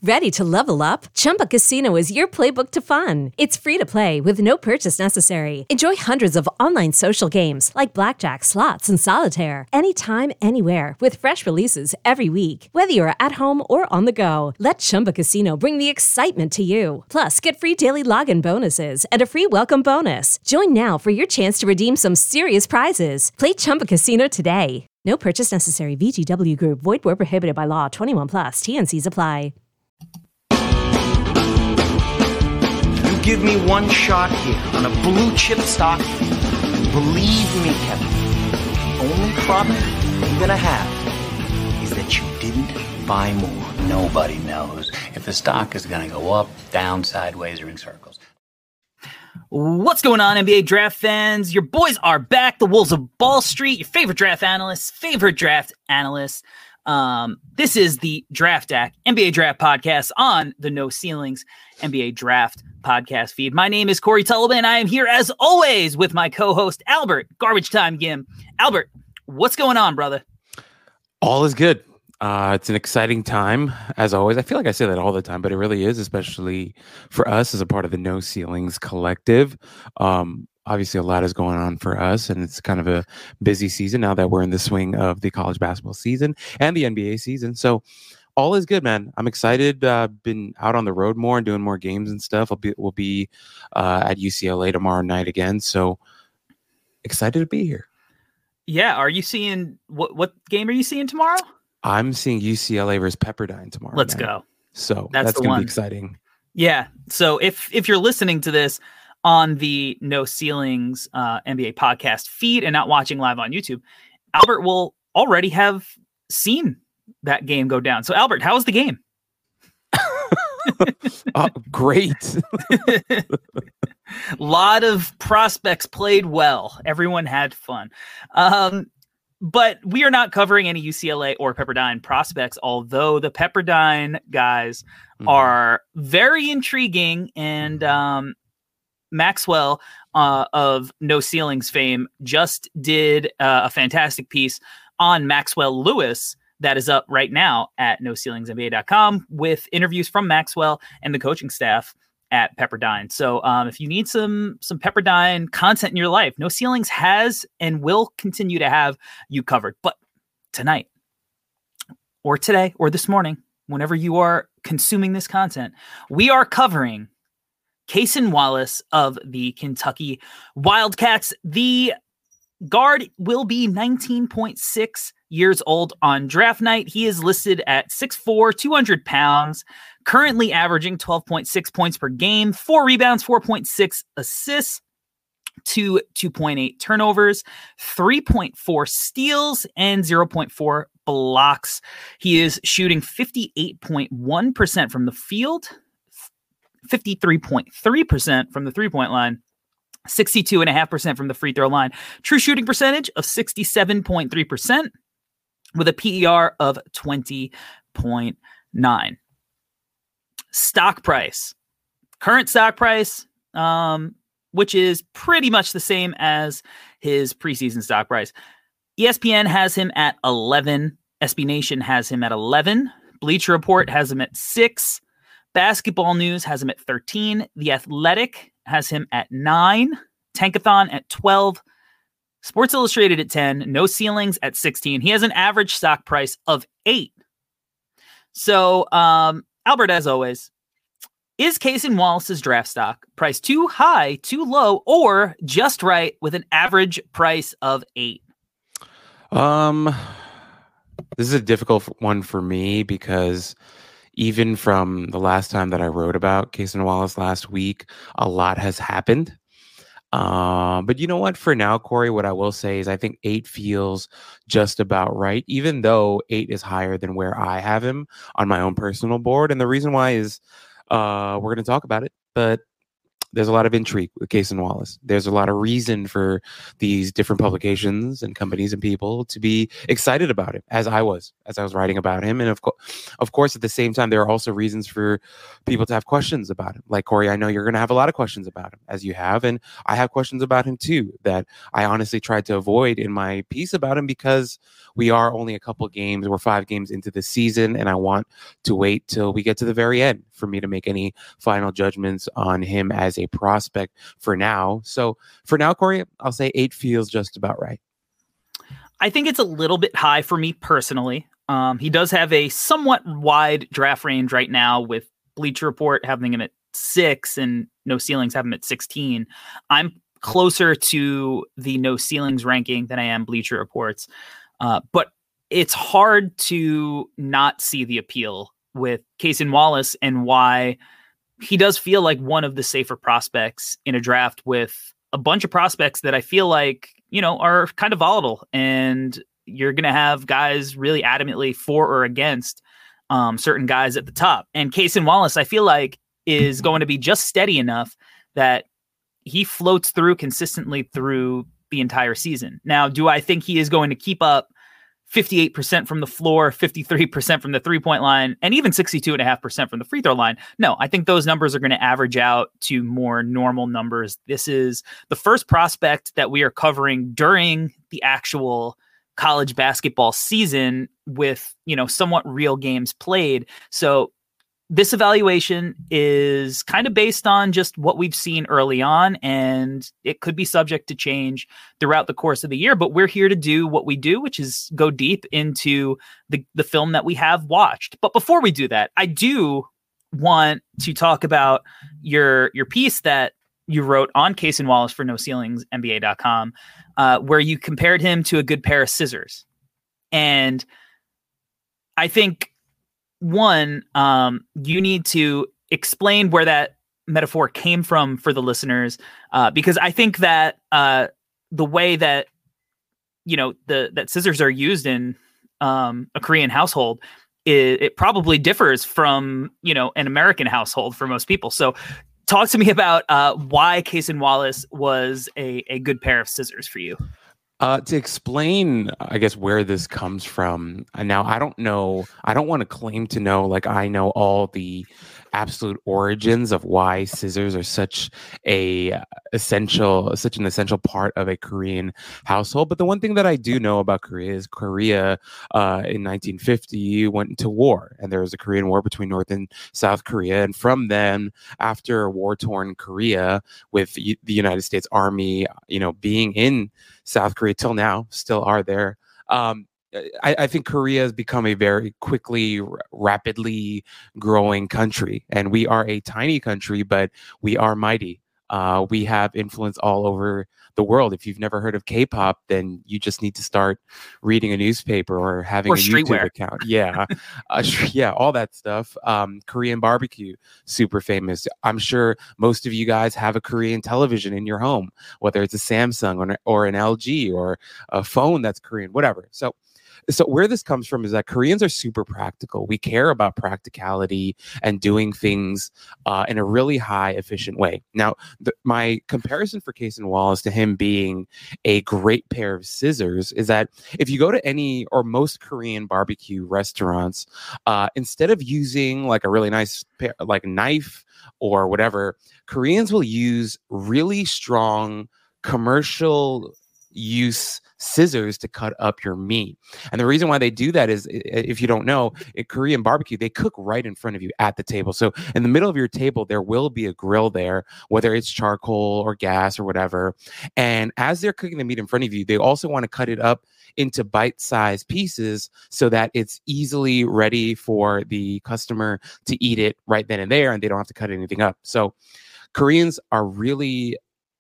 Ready to level up? Chumba Casino is your playbook to fun. It's free to play with no purchase necessary. Enjoy hundreds of online social games like blackjack, slots, and solitaire. Anytime, anywhere with fresh releases every week. Whether you're at home or on the go, let Chumba Casino bring the excitement to you. Plus, get free daily login bonuses and a free welcome bonus. Join now for your chance to redeem some serious prizes. Play Chumba Casino today. No purchase necessary. VGW Group. Void where prohibited by law. 21 plus. TNCs apply. Give me one shot here on a blue chip stock. Believe me, Kevin, the only problem you're gonna have is that you didn't buy more. Nobody knows if the stock is gonna go up, down, sideways, or in circles. What's going on, NBA draft fans? Your boys are back. The Wolves of Ball Street, your favorite draft analysts. This is the Draft Deck NBA Draft Podcast on the No Ceilings NBA Draft Podcast feed. My name is Corey Tullivan, and I am here as always with my co-host Albert Garbage Time Gim. Albert, what's going on, brother? All is good. It's an exciting time, as always. I feel like I say that all the time, but it really is, especially for us as a part of the No Ceilings Collective. Obviously, a lot is going on for us, and it's kind of a busy season now that we're in the swing of the college basketball season and the NBA season. So all is good, man. I'm excited. Been out on the road more and doing more games and stuff. We'll be at UCLA tomorrow night again. So excited to be here. Yeah. Are you seeing what game are you seeing tomorrow? I'm seeing UCLA versus Pepperdine tomorrow. Let's go. So that's going to be exciting. Yeah. So if you're listening to this on the No Ceilings NBA podcast feed and not watching live on YouTube, Albert will already have seen that game go down. So Albert, how was the game? Great. A lot of prospects played well. Everyone had fun. But we are not covering any UCLA or Pepperdine prospects, although the Pepperdine guys are very intriguing. And Maxwell of No Ceilings fame just did a fantastic piece on Maxwell Lewis that is up right now at NoCeilingsNBA.com with interviews from Maxwell and the coaching staff at Pepperdine. So if you need some Pepperdine content in your life, No Ceilings has and will continue to have you covered. But tonight or today or this morning, whenever you are consuming this content, we are covering Cason Wallace of the Kentucky Wildcats. The guard will be 19.6 years old on draft night. He is listed at 6'4", 200 pounds, currently averaging 12.6 points per game, 4 rebounds, 4.6 assists, 2.8 turnovers, 3.4 steals, and 0.4 blocks. He is shooting 58.1% from the field, 53.3% from the three-point line, 62.5% from the free throw line. True shooting percentage of 67.3% with a PER of 20.9. Stock price. Current stock price, which is pretty much the same as his preseason stock price. ESPN has him at 11. SB Nation has him at 11. Bleacher Report has him at 6. Basketball News has him at 13. The Athletic has him at 9. Tankathon at 12. Sports Illustrated at 10. No Ceilings at 16. He has an average stock price of 8. So, Albert, as always, is Cason Wallace's draft stock price too high, too low, or just right with an average price of 8? This is a difficult one for me because even from the last time that I wrote about Cason Wallace last week, a lot has happened. But you know what? For now, Corey, what I will say is I think 8 feels just about right, even though 8 is higher than where I have him on my own personal board. And the reason why is we're going to talk about it. But there's a lot of intrigue with Cason Wallace. There's a lot of reason for these different publications and companies and people to be excited about him, as I was writing about him. And of course, at the same time, there are also reasons for people to have questions about him. Like, Corey, I know you're going to have a lot of questions about him, as you have, and I have questions about him too that I honestly tried to avoid in my piece about him, because we are only a couple games, we're 5 games into the season, and I want to wait till we get to the very end for me to make any final judgments on him as a prospect for now. So for now, Corey, I'll say 8 feels just about right. I think it's a little bit high for me personally. He does have a somewhat wide draft range right now, with Bleacher Report having him at 6 and No Ceilings having him at 16. I'm closer to the No Ceilings ranking than I am Bleacher Report's. But it's hard to not see the appeal with Cason Wallace and why he does feel like one of the safer prospects in a draft, with a bunch of prospects that I feel like, are kind of volatile, and you're going to have guys really adamantly for or against certain guys at the top. And Cason Wallace, I feel like, is going to be just steady enough that he floats through consistently through the entire season. Now, do I think he is going to keep up 58% from the floor, 53% from the 3-point line, and even 62.5% from the free throw line? No, I think those numbers are going to average out to more normal numbers. This is the first prospect that we are covering during the actual college basketball season with, somewhat real games played. So this evaluation is kind of based on just what we've seen early on, and it could be subject to change throughout the course of the year. But we're here to do what we do, which is go deep into the film that we have watched. But before we do that, I do want to talk about your piece that you wrote on Cason Wallace for NoCeilingsNBA.com, where you compared him to a good pair of scissors. And I think, one, you need to explain where that metaphor came from for the listeners, because I think that the way that that scissors are used in a Korean household, it probably differs from an American household for most people. So, talk to me about why Cason Wallace was a good pair of scissors for you. To explain, I guess, where this comes from. Now, I don't know. I don't want to claim to know, like, I know all the absolute origins of why scissors are such an essential part of a Korean household. But the one thing that I do know about Korea is Korea in 1950 went into war, and there was a Korean War between North and South Korea. And from then, after war-torn Korea, with the United States Army, being in South Korea till now, still are there. I think Korea has become a very quickly, rapidly growing country, and we are a tiny country, but we are mighty. We have influence all over the world. If you've never heard of K-pop, then you just need to start reading a newspaper or having a YouTube account. Yeah, yeah, all that stuff. Korean barbecue, super famous. I'm sure most of you guys have a Korean television in your home, whether it's a Samsung or an LG or a phone that's Korean, whatever. So where this comes from is that Koreans are super practical. We care about practicality and doing things in a really high, efficient way. Now, my comparison for Cason Wallace to him being a great pair of scissors is that if you go to any or most Korean barbecue restaurants, instead of using like a really nice knife or whatever, Koreans will use really strong commercial use scissors to cut up your meat. And the reason why they do that is, if you don't know, in Korean barbecue, they cook right in front of you at the table. So in the middle of your table, there will be a grill there, whether it's charcoal or gas or whatever. And as they're cooking the meat in front of you, they also want to cut it up into bite-sized pieces so that it's easily ready for the customer to eat it right then and there, and they don't have to cut anything up. So Koreans are really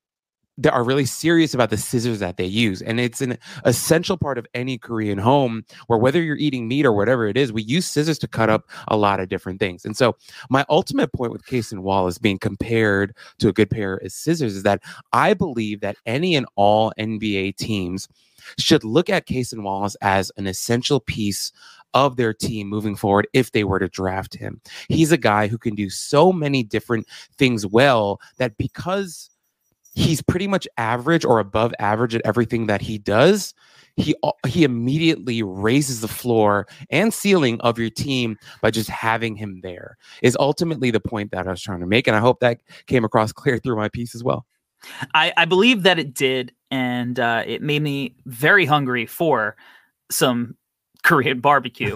serious about the scissors that they use. And it's an essential part of any Korean home where, whether you're eating meat or whatever it is, we use scissors to cut up a lot of different things. And so my ultimate point with Cason Wallace being compared to a good pair of scissors is that I believe that any and all NBA teams should look at Cason Wallace as an essential piece of their team moving forward if they were to draft him. He's a guy who can do so many different things well that because he's pretty much average or above average at everything that he does, he immediately raises the floor and ceiling of your team by just having him there, is ultimately the point that I was trying to make. And I hope that came across clear through my piece as well. I believe that it did, and it made me very hungry for some Korean barbecue.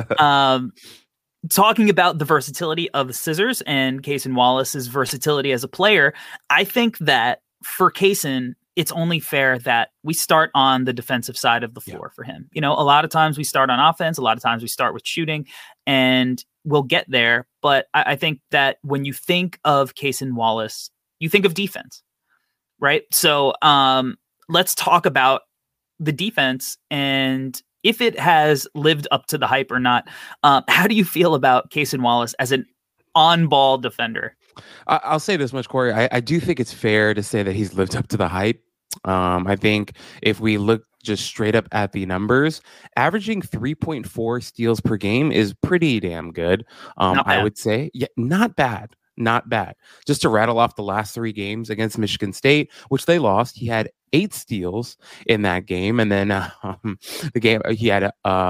Talking about the versatility of the Scissors and Cason Wallace's versatility as a player, I think that for Cason, it's only fair that we start on the defensive side of the floor for him. You know, a lot of times we start on offense, a lot of times we start with shooting, and we'll get there. But I think that when you think of Cason Wallace, you think of defense, right? So let's talk about the defense and if it has lived up to the hype or not. How do you feel about Cason Wallace as an on-ball defender? I'll say this much, Corey. I do think it's fair to say that he's lived up to the hype. I think if we look just straight up at the numbers, averaging 3.4 steals per game is pretty damn good. I would say, not bad. Not bad. Just to rattle off the last 3 games against Michigan State, which they lost, he had 8 steals in that game. And then the game he had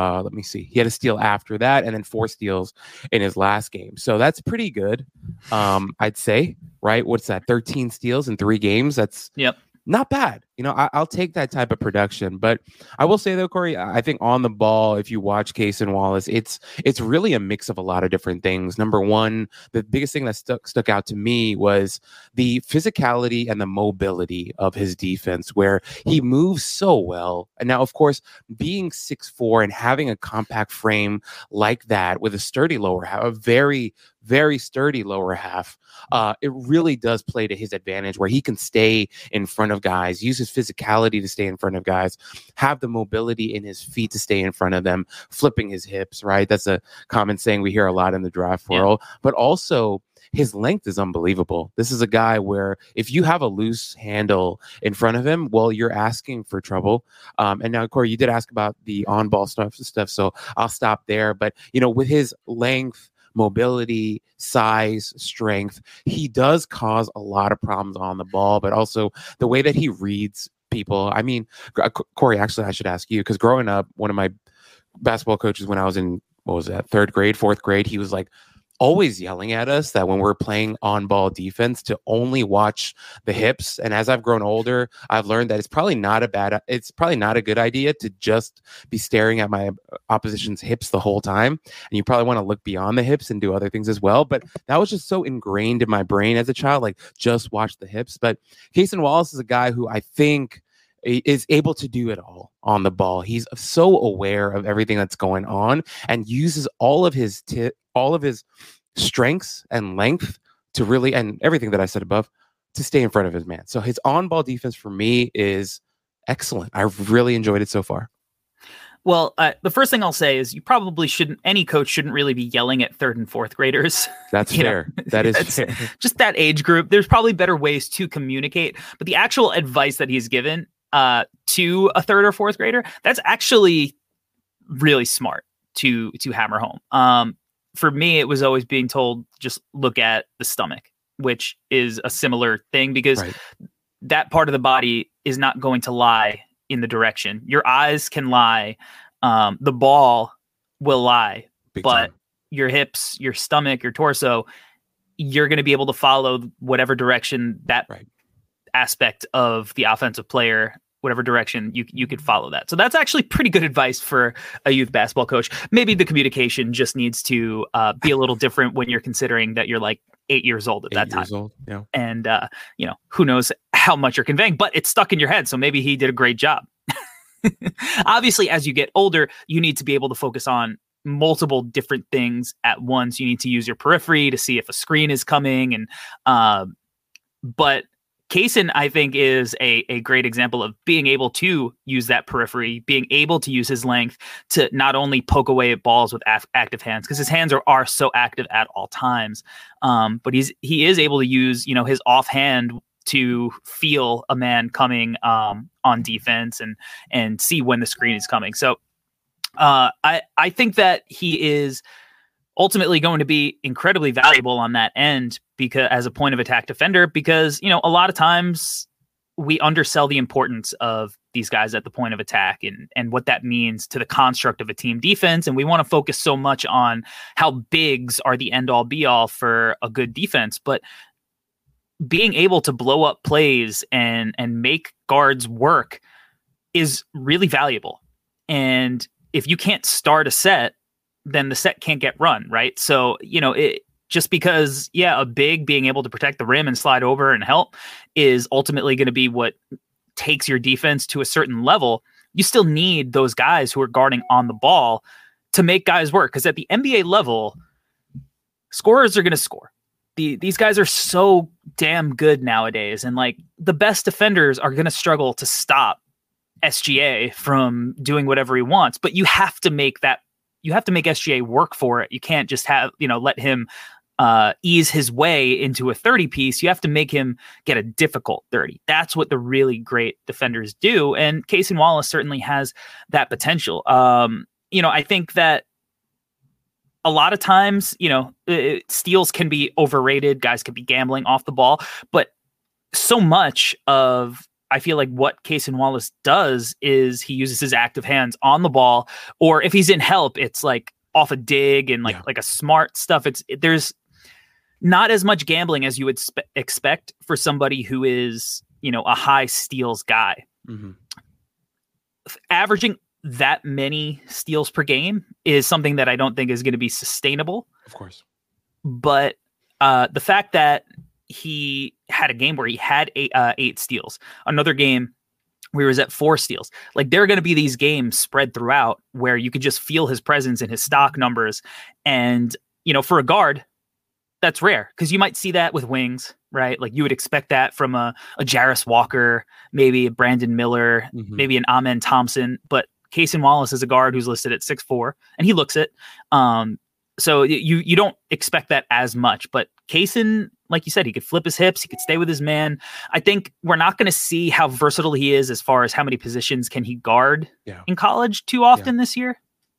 he had a steal after that, and then 4 steals in his last game. So that's pretty good. I'd say, right? What's that? 13 steals in 3 games. That's not bad. You know, I'll take that type of production. But I will say though, Corey, I think on the ball, if you watch Cason Wallace, it's really a mix of a lot of different things. Number one, the biggest thing that stuck out to me was the physicality and the mobility of his defense, where he moves so well. And now, of course, being 6'4" and having a compact frame like that with a sturdy lower half, a very, very sturdy lower half, it really does play to his advantage, where he can stay in front of guys, use his physicality to stay in front of guys, have the mobility in his feet to stay in front of them, flipping his hips, right? That's a common saying we hear a lot in the draft world. But also his length is unbelievable. This is a guy where if you have a loose handle in front of him, well, you're asking for trouble. And now, Corey, you did ask about the on-ball stuff, so I'll stop there. But, you know, with his length, mobility, size, strength, he does cause a lot of problems on the ball, but also the way that he reads people. I mean, Corey, actually, I should ask you, because growing up, one of my basketball coaches when I was in, 3rd grade, 4th grade, he was like always yelling at us that when we're playing on-ball defense to only watch the hips. And as I've grown older, I've learned that it's probably not a good idea to just be staring at my opposition's hips the whole time. And you probably want to look beyond the hips and do other things as well. But that was just so ingrained in my brain as a child, like just watch the hips. But Cason Wallace is a guy who I think is able to do it all on the ball. He's so aware of everything that's going on and uses all of his strengths and length to really, and everything that I said above, to stay in front of his man. So his on-ball defense for me is excellent. I've really enjoyed it so far. Well, the first thing I'll say is any coach shouldn't really be yelling at 3rd and 4th graders. That's fair. That is fair. Just that age group. There's probably better ways to communicate, but the actual advice that he's given to a 3rd or 4th grader, that's actually really smart to hammer home. For me, it was always being told, just look at the stomach, which is a similar thing, because that part of the body is not going to lie in the direction. Your eyes can lie. The ball will lie, but your hips, your stomach, your torso, you're going to be able to follow whatever direction that aspect of the offensive player, whatever direction you could follow that. So that's actually pretty good advice for a youth basketball coach. Maybe the communication just needs to be a little different when you're considering that you're like 8 years old at that time. Yeah. And, who knows how much you're conveying, but it's stuck in your head. So maybe he did a great job. Obviously, as you get older, you need to be able to focus on multiple different things at once. You need to use your periphery to see if a screen is coming. And, but Cason, I think, is a great example of being able to use that periphery, being able to use his length to not only poke away at balls with active hands, because his hands are so active at all times, but he is able to use his offhand to feel a man coming on defense and see when the screen is coming. So I think that he is ultimately going to be incredibly valuable on that end because as a point of attack defender, because, you know, a lot of times we undersell the importance of these guys at the point of attack and what that means to the construct of a team defense. And we want to focus so much on how bigs are the end all be all for a good defense, but being able to blow up plays and make guards work is really valuable. And if you can't start a set, then the set can't get run, right? So, you know, just because, a big being able to protect the rim and slide over and help is ultimately going to be what takes your defense to a certain level, you still need those guys who are guarding on the ball to make guys work. Because at the NBA level, scorers are going to score. These guys are so damn good nowadays. And like the best defenders are going to struggle to stop SGA from doing whatever he wants, but you have to make SGA work for it. You can't just let him ease his way into a 30 piece. You have to make him get a difficult 30. That's what the really great defenders do. And Cason Wallace certainly has that potential. I think that a lot of times, steals can be overrated. Guys can be gambling off the ball, but so much of, I feel like what Cason Wallace does is he uses his active hands on the ball, or if he's in help, it's like off a dig and like a smart stuff. There's not as much gambling as you would expect for somebody who is, a high steals guy. Mm-hmm. Averaging that many steals per game is something that I don't think is going to be sustainable. Of course. But the fact that he had a game where he had 8 steals, another game where he was at 4 steals, like there are going to be these games spread throughout where you could just feel his presence in his stock numbers. And, for a guard, that's rare because you might see that with wings, right? Like you would expect that from a Jarris Walker, maybe a Brandon Miller, maybe an Amen Thompson, but Cason Wallace is a guard who's listed at 6'4", and he looks it. So you don't expect that as much, but Cason, like you said, he could flip his hips, he could stay with his man. I think we're not going to see how versatile he is as far as how many positions can he guard in college too often this year.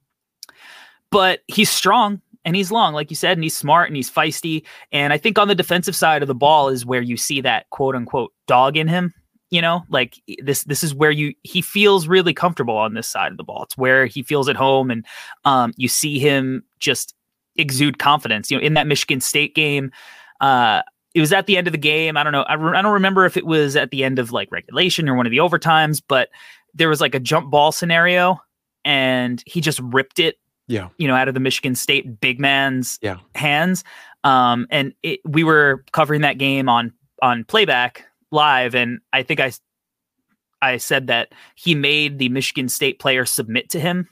But he's strong and he's long, like you said, and he's smart and he's feisty. And I think on the defensive side of the ball is where you see that quote unquote dog in him. Like this is where he feels really comfortable on this side of the ball. It's where he feels at home, and you see him just exude confidence. In that Michigan State game, it was at the end of the game. I don't know. I don't remember if it was at the end of like regulation or one of the overtimes, but there was like a jump ball scenario, and he just ripped it. Out of the Michigan State big man's hands. And we were covering that game on playback live, and I think I said that he made the Michigan State player submit to him.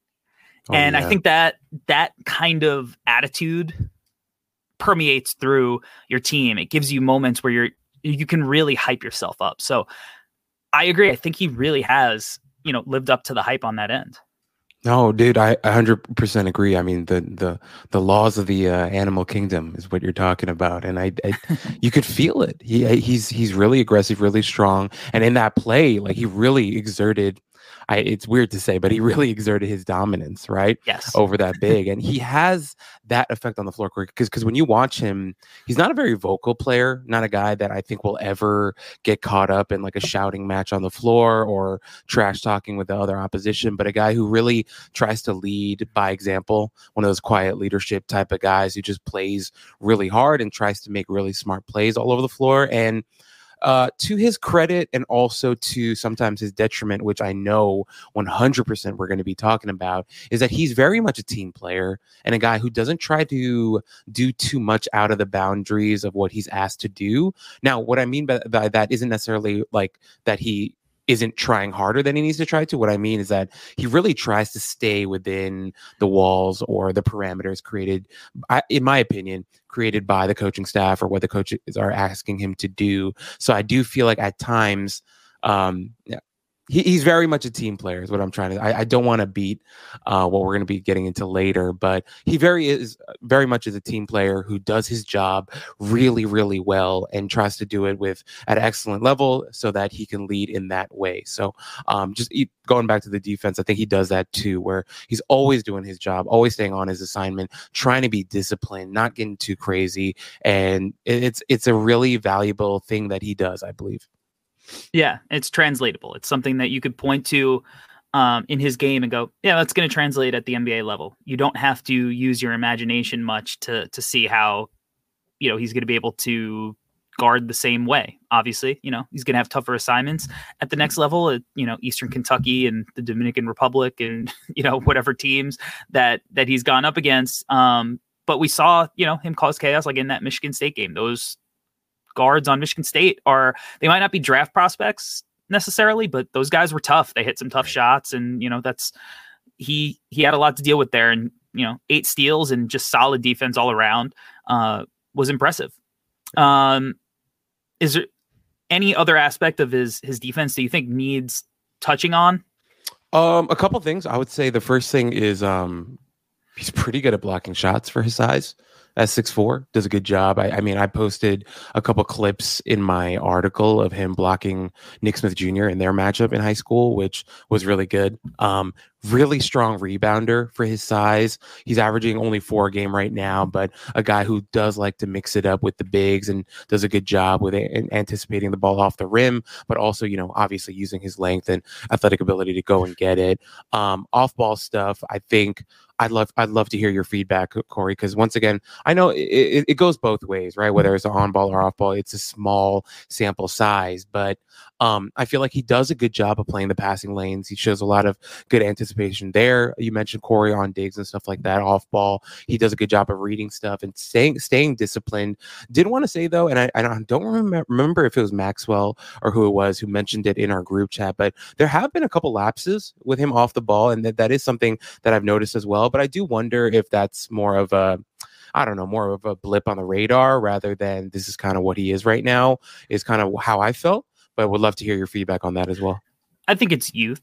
I think that kind of attitude permeates through your team. It gives you moments where you can really hype yourself up. So I agree. I think he really has, lived up to the hype on that end. No, dude, I 100% agree. I mean, the laws of the animal kingdom is what you're talking about, and I you could feel it. He's really aggressive, really strong, and in that play, like he really exerted. It's weird to say, but he really exerted his dominance, right? Yes. Over that big, and he has that effect on the floor because when you watch him, he's not a very vocal player, not a guy that I think will ever get caught up in like a shouting match on the floor or trash talking with the other opposition, but a guy who really tries to lead by example, one of those quiet leadership type of guys who just plays really hard and tries to make really smart plays all over the floor. And to his credit, and also to sometimes his detriment, which I know 100% we're going to be talking about, is that he's very much a team player and a guy who doesn't try to do too much out of the boundaries of what he's asked to do. Now, what I mean by that isn't necessarily like that he isn't trying harder than he needs to try to. What I mean is that he really tries to stay within the walls or the parameters created, in my opinion, created by the coaching staff or what the coaches are asking him to do. So I do feel like at times, He's very much a team player is what I'm trying to. I don't want to beat what we're going to be getting into later, but he very much is a team player who does his job really, really well and tries to do it at an excellent level so that he can lead in that way. So going back to the defense, I think he does that too, where he's always doing his job, always staying on his assignment, trying to be disciplined, not getting too crazy, and it's a really valuable thing that he does, I believe. Yeah, it's translatable. It's something that you could point to in his game and go, yeah, that's going to translate at the NBA level. You don't have to use your imagination much to see how, he's going to be able to guard the same way. Obviously, he's going to have tougher assignments at the next level at, Eastern Kentucky and the Dominican Republic and, whatever teams that he's gone up against. But we saw, him cause chaos like in that Michigan State game. Those guards on Michigan State they might not be draft prospects necessarily, but those guys were tough. They hit some tough shots, and that's he had a lot to deal with there. And 8 steals and just solid defense all around was impressive. Is there any other aspect of his defense that you think needs touching on? A couple things. I would say the first thing is he's pretty good at blocking shots for his size. At 6'4", does a good job. I posted a couple clips in my article of him blocking Nick Smith Jr. in their matchup in high school, which was really good. Really strong rebounder for his size. He's averaging only 4 a game right now, but a guy who does like to mix it up with the bigs and does a good job with it and anticipating the ball off the rim, but also, obviously using his length and athletic ability to go and get it. Off ball stuff, I think I'd love to hear your feedback, Corey, because once again, I know it goes both ways, right? Whether it's on ball or off ball, it's a small sample size, but I feel like he does a good job of playing the passing lanes. He shows a lot of good anticipation there. You mentioned Corey on digs and stuff like that off ball. He does a good job of reading stuff and staying disciplined. Did want to say though, and I don't remember if it was Maxwell or who it was who mentioned it in our group chat, but there have been a couple lapses with him off the ball, and that is something that I've noticed as well. But I do wonder if that's more of a blip on the radar rather than this is kind of what he is right now, is kind of how I felt. But would love to hear your feedback on that as well. I think it's youth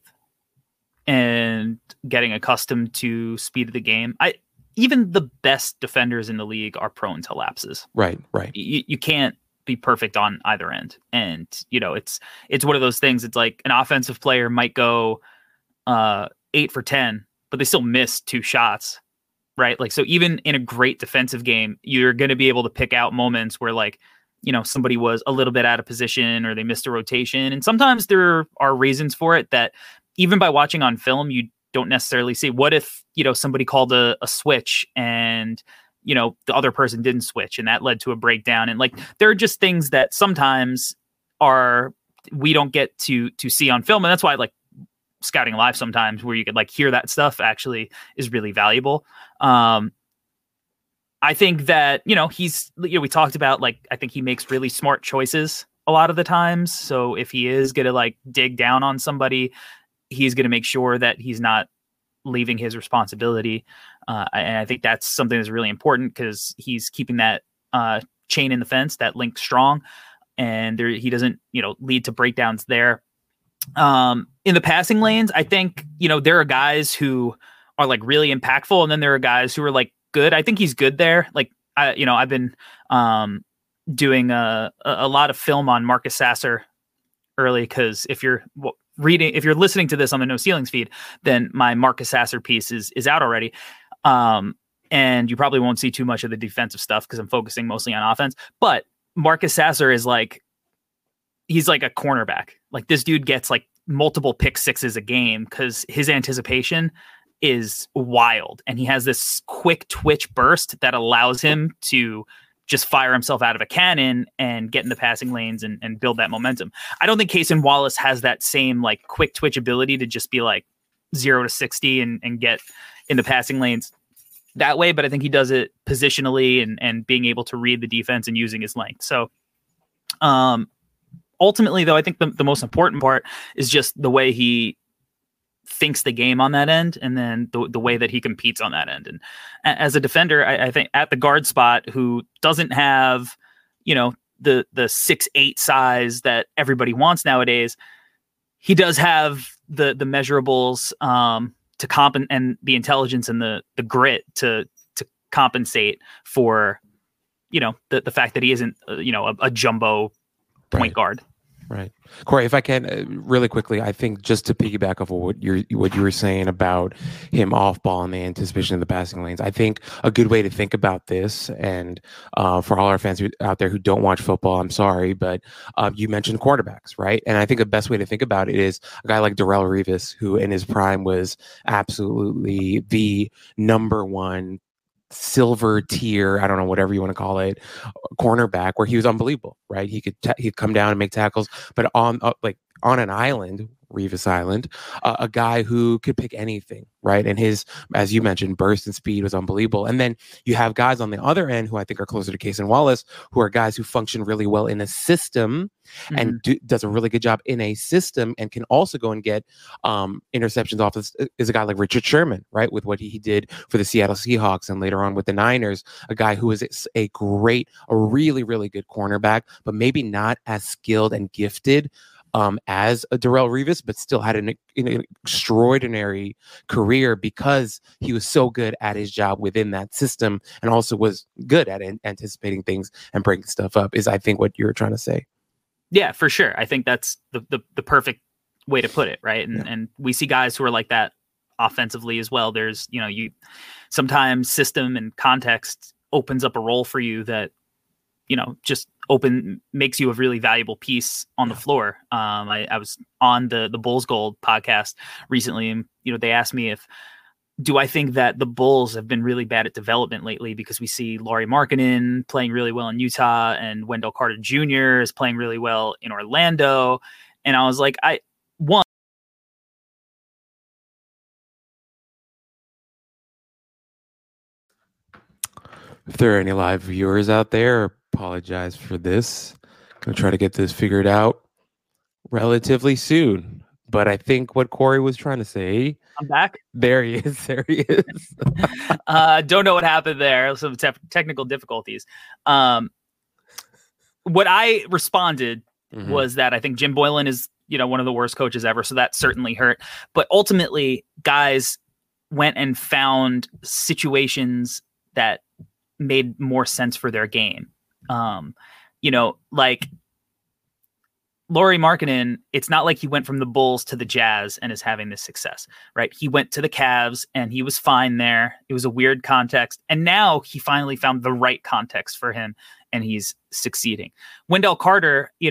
and getting accustomed to speed of the game. Even the best defenders in the league are prone to lapses. Right. You can't be perfect on either end. And, it's one of those things. It's like an offensive player might go 8 for 10, but they still miss 2 shots. Right. Like, so even in a great defensive game, you're going to be able to pick out moments where somebody was a little bit out of position or they missed a rotation. And sometimes there are reasons for it that even by watching on film, you don't necessarily see. What if, somebody called a switch and, the other person didn't switch and that led to a breakdown. And there are just things that sometimes we don't get to see on film. And that's why scouting live sometimes where you could hear that stuff actually is really valuable. I think that, we talked about, I think he makes really smart choices a lot of the times. So if he is going to dig down on somebody, he's going to make sure that he's not leaving his responsibility. And I think that's something that's really important because he's keeping that chain in the fence, that link strong. And he doesn't, lead to breakdowns there. In the passing lanes, I think, there are guys who are really impactful. And then there are guys who are good. I think he's good there. I've been doing a lot of film on Marcus Sasser early because if you're listening to this on the No Ceilings feed, then my Marcus Sasser piece is out already. And you probably won't see too much of the defensive stuff because I'm focusing mostly on offense. But Marcus Sasser is he's like a cornerback. This dude gets multiple pick sixes a game because his anticipation is wild. And he has this quick twitch burst that allows him to just fire himself out of a cannon and get in the passing lanes and build that momentum. I don't think Cason Wallace has that same quick twitch ability to just be 0 to 60 and get in the passing lanes that way. But I think he does it positionally and being able to read the defense and using his length. So ultimately though, I think the most important part is just the way he thinks the game on that end, and then the way that he competes on that end. And as a defender, I think at the guard spot, who doesn't have, the 6'8" size that everybody wants nowadays, he does have the measurables to and the intelligence and the grit to compensate for, the fact that he isn't, a jumbo point guard. Right. Corey, if I can really quickly, I think just to piggyback off of what you were saying about him off ball and the anticipation of the passing lanes, I think a good way to think about this, and for all our fans out there who don't watch football, I'm sorry, but you mentioned quarterbacks, right? And I think the best way to think about it is a guy like Darrelle Revis, who in his prime was absolutely the number one silver tier, I don't know, whatever you want to call it, cornerback, where he was unbelievable, right? He'd come down and make tackles, but on an island, Revis Island, a guy who could pick anything, right? And his, as you mentioned, burst and speed was unbelievable. And then you have guys on the other end who I think are closer to Cason Wallace, who are guys who function really well in a system and does a really good job in a system, and can also go and get interceptions off this. Is a guy like Richard Sherman, right? With what he did for the Seattle Seahawks and later on with the Niners, a guy who is a really, really good cornerback, but maybe not as skilled and gifted as a Darrelle Revis, but still had an extraordinary career because he was so good at his job within that system, and also was good at anticipating things and breaking stuff up, is I think what you're trying to say. Yeah, for sure. I think that's the perfect way to put it, right? And we see guys who are like that offensively as well. There's, you sometimes system and context opens up a role for you that, just makes you a really valuable piece on the floor. I was on the Bulls Gold podcast recently, and they asked me do I think that the Bulls have been really bad at development lately, because we see Lauri Markkanen playing really well in Utah and Wendell Carter Jr. is playing really well in Orlando. And I was like, if there are any live viewers out there, apologize for this. Gonna try to get this figured out relatively soon. But I think what Corey was trying to say. I'm back. There he is. Don't know what happened there. Some technical difficulties. What I responded was that I think Jim Boylan is, one of the worst coaches ever. So that certainly hurt. But ultimately, guys went and found situations that made more sense for their game. Like Lauri Markkanen, it's not like he went from the Bulls to the Jazz and is having this success, right? He went to the Cavs and he was fine there. It was a weird context. And now he finally found the right context for him and he's succeeding. Wendell Carter, you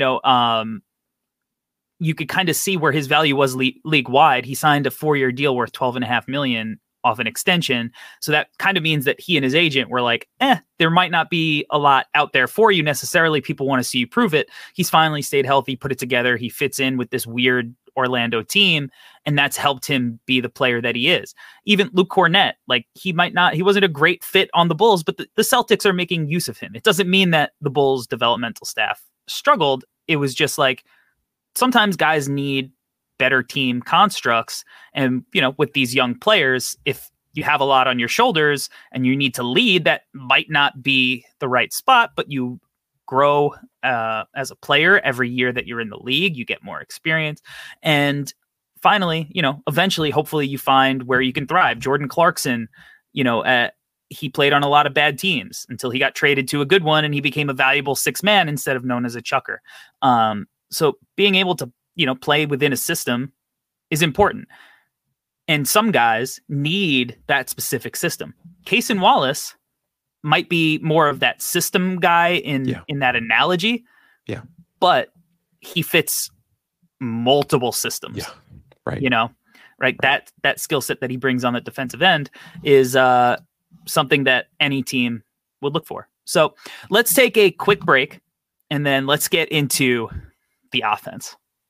could kind of see where his value was league wide. He signed a 4-year deal worth $12.5 million off an extension. So that kind of means that he and his agent were like, there might not be a lot out there for you necessarily. People want to see you prove it. He's finally stayed healthy, put it together. He fits in with this weird Orlando team, and that's helped him be the player that he is. Even Luke Cornett, he wasn't a great fit on the Bulls, but the Celtics are making use of him. It doesn't mean that the Bulls developmental staff struggled. It was just sometimes guys need better team constructs. And, with these young players, if you have a lot on your shoulders and you need to lead, that might not be the right spot, but you grow as a player every year that you're in the league, you get more experience. And finally, eventually, hopefully you find where you can thrive. Jordan Clarkson, he played on a lot of bad teams until he got traded to a good one and he became a valuable sixth man instead of known as a chucker. So being able to, play within a system is important. And some guys need that specific system. Cason Wallace might be more of that system guy in that analogy. Yeah. But he fits multiple systems. Yeah. Right. Right. That skill set that he brings on the defensive end is something that any team would look for. So let's take a quick break and then let's get into the offense.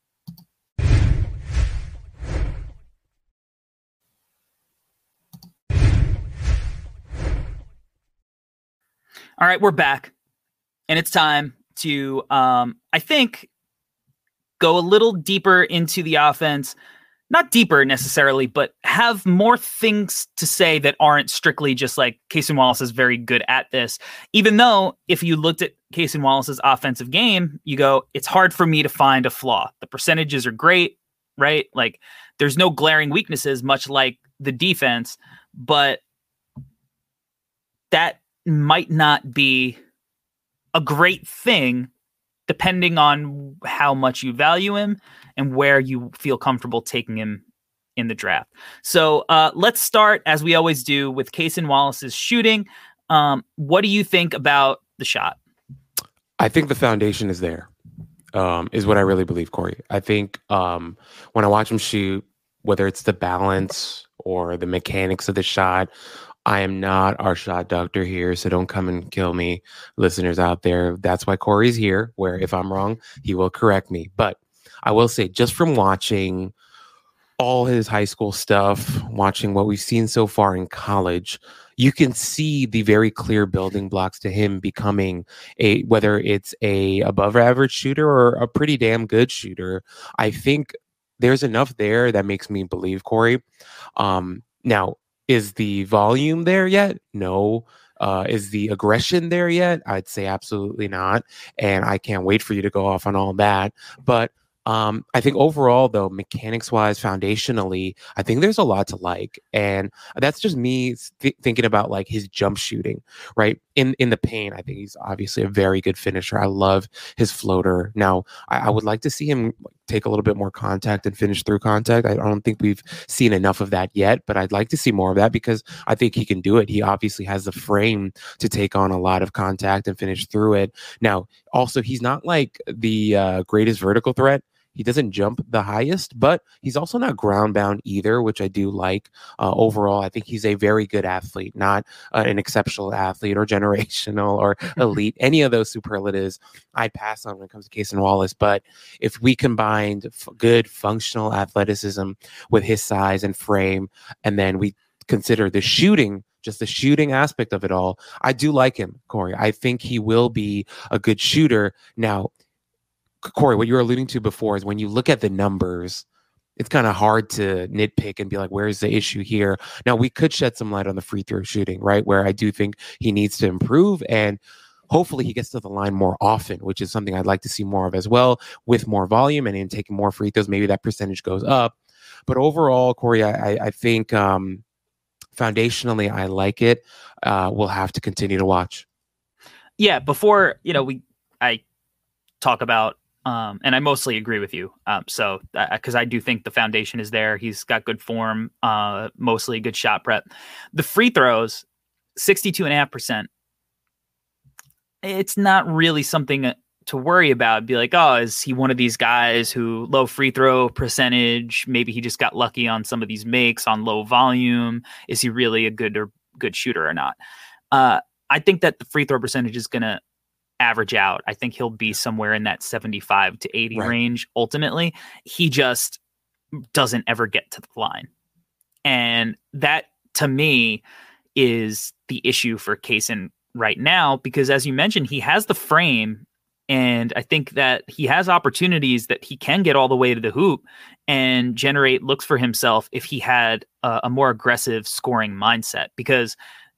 All right, we're back, and it's time to, I think, go a little deeper into the offense. Not deeper necessarily, but have more things to say that aren't strictly just Cason Wallace is very good at this. Even though if you looked at Cason Wallace's offensive game, you go, it's hard for me to find a flaw. The percentages are great. right? Like there's no glaring weaknesses, much like the defense, but that might not be a great thing depending on how much you value him and where you feel comfortable taking him in the draft. So let's start, as we always do, with Cason Wallace's shooting. What do you think about the shot? I think the foundation is there, is what I really believe, Corey. I think when I watch him shoot, whether it's the balance or the mechanics of the shot, I am not our shot doctor here, so don't come and kill me, listeners out there. That's why Corey's here, where if I'm wrong, he will correct me. But I will say, just from watching all his high school stuff, watching what we've seen so far in college, you can see the very clear building blocks to him becoming whether it's a above average shooter or a pretty damn good shooter. I think there's enough there that makes me believe, Corey. Now, is the volume there yet? No. Is the aggression there yet? I'd say absolutely not. And I can't wait for you to go off on all that. But I think overall, though, mechanics-wise, foundationally, I think there's a lot to like. And that's just me thinking about like his jump shooting, right? In the paint, I think he's obviously a very good finisher. I love his floater. Now, I would like to see him take a little bit more contact and finish through contact. I don't think we've seen enough of that yet, but I'd like to see more of that because I think he can do it. He obviously has the frame to take on a lot of contact and finish through it. Now, also, he's not like the greatest vertical threat. He doesn't jump the highest, but he's also not ground bound either, which I do like. Overall, I think he's a very good athlete, not an exceptional athlete or generational or elite. Any of those superlatives I'd pass on when it comes to Cason Wallace. But if we combined good functional athleticism with his size and frame, and then we consider the shooting, just the shooting aspect of it all, I do like him, Corey. I think he will be a good shooter. Now, Corey, what you were alluding to before is when you look at the numbers, it's kind of hard to nitpick and be like, where's the issue here? Now, we could shed some light on the free throw shooting, right? Where I do think he needs to improve, and hopefully he gets to the line more often, which is something I'd like to see more of as well, with more volume and in taking more free throws. Maybe that percentage goes up. But overall, Corey, I think foundationally, I like it. We'll have to continue to watch. Yeah, before, I talk about, and I mostly agree with you. So, because I do think the foundation is there. He's got good form, mostly good shot prep. The free throws, 62.5%. It's not really something to worry about. Be like, oh, is he one of these guys who low free throw percentage? Maybe he just got lucky on some of these makes on low volume. Is he really a good shooter or not? I think that the free throw percentage is going to average out. I think he'll be somewhere in that 75 to 80 range. Ultimately, he just doesn't ever get to the line. And that, to me, is the issue for Cason right now, because as you mentioned, he has the frame, and I think that he has opportunities that he can get all the way to the hoop and generate looks for himself if he had a more aggressive scoring mindset, because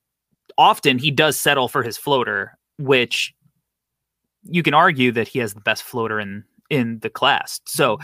often he does settle for his floater, which you can argue that he has the best floater in the class. So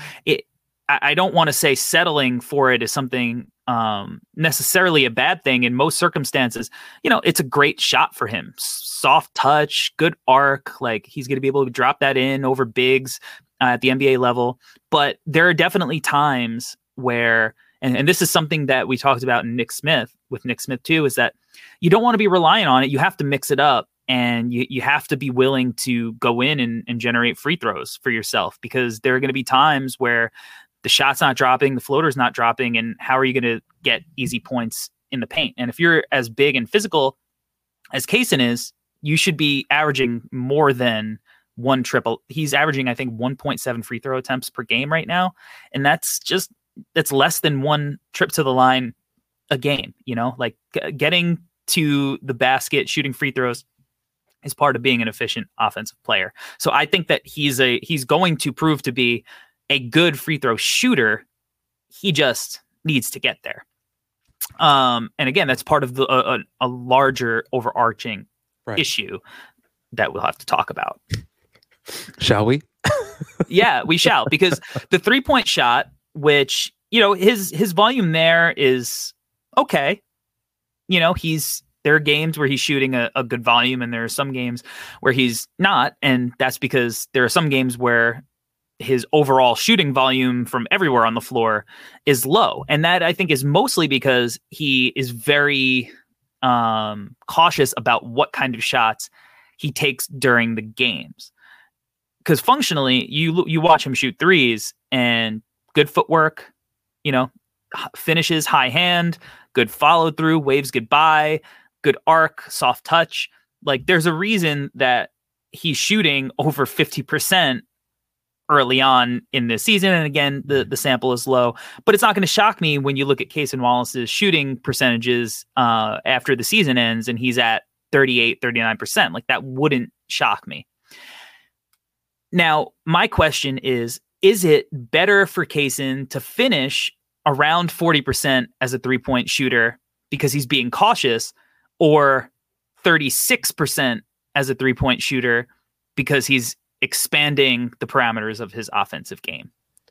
I don't want to say settling for it is something necessarily a bad thing. In most circumstances, it's a great shot for him. Soft touch, good arc. Like, he's going to be able to drop that in over bigs at the NBA level. But there are definitely times where, and this is something that we talked about in Nick Smith too, is that you don't want to be reliant on it. You have to mix it up. And you have to be willing to go in and generate free throws for yourself, because there are going to be times where the shot's not dropping, the floater's not dropping, and how are you going to get easy points in the paint? And if you're as big and physical as Cason is, you should be averaging more than one triple. He's averaging, I think, 1.7 free throw attempts per game right now. And that's less than one trip to the line a game, like getting to the basket, shooting free throws is part of being an efficient offensive player. So I think that he's going to prove to be a good free throw shooter. He just needs to get there. And again, that's part of a larger overarching issue that we'll have to talk about. Shall we? Yeah, we shall, because the 3-point shot which, his volume there is okay. There are games where he's shooting a good volume, and there are some games where he's not. And that's because there are some games where his overall shooting volume from everywhere on the floor is low. And that, I think, is mostly because he is very cautious about what kind of shots he takes during the games. Because functionally, you watch him shoot threes and good footwork, finishes high hand, good follow through, waves goodbye, good arc, soft touch. Like, there's a reason that he's shooting over 50% early on in this season. And again, the sample is low, but it's not going to shock me when you look at Cason Wallace's shooting percentages after the season ends and he's at 38, 39%. Like, that wouldn't shock me. Now, my question is it better for Cason to finish around 40% as a 3-point shooter because he's being cautious, or 36% as a 3-point shooter because he's expanding the parameters of his offensive game?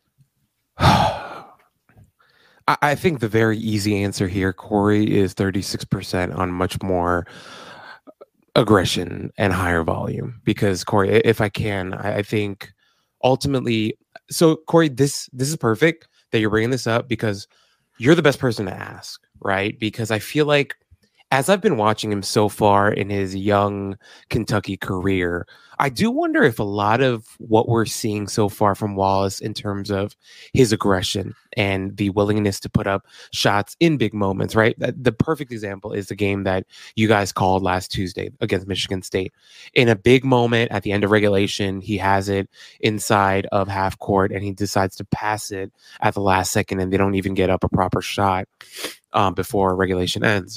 I think the very easy answer here, Corey, is 36% on much more aggression and higher volume. Because, Corey, if I can, I think ultimately, so Corey, this is perfect that you're bringing this up because you're the best person to ask, right? Because I feel like as I've been watching him so far in his young Kentucky career, I do wonder if a lot of what we're seeing so far from Wallace in terms of his aggression and the willingness to put up shots in big moments, right? The perfect example is the game that you guys called last Tuesday against Michigan State. In a big moment at the end of regulation, he has it inside of half court and he decides to pass it at the last second, and they don't even get up a proper shot before regulation ends.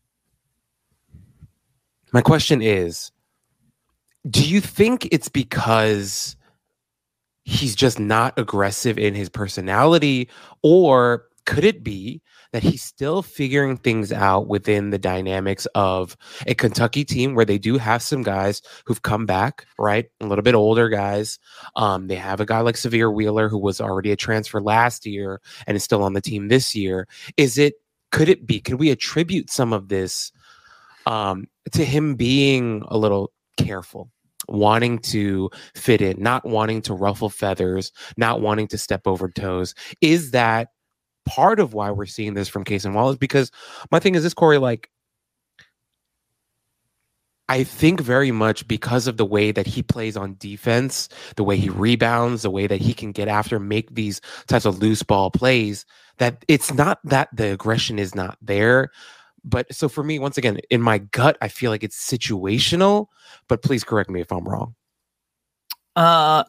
My question is, do you think it's because he's just not aggressive in his personality, or could it be that he's still figuring things out within the dynamics of a Kentucky team where they do have some guys who've come back, right? A little bit older guys. They have a guy like Sahvir Wheeler, who was already a transfer last year and is still on the team this year. Could we attribute some of this to him being a little careful, wanting to fit in, not wanting to ruffle feathers, not wanting to step over toes? Is that part of why we're seeing this from Cason Wallace? Because my thing is this, Corey, like, I think very much because of the way that he plays on defense, the way he rebounds, the way that he can get after, make these types of loose ball plays, that it's not that the aggression is not there. But so for me, once again, in my gut, I feel like it's situational, but please correct me if I'm wrong. So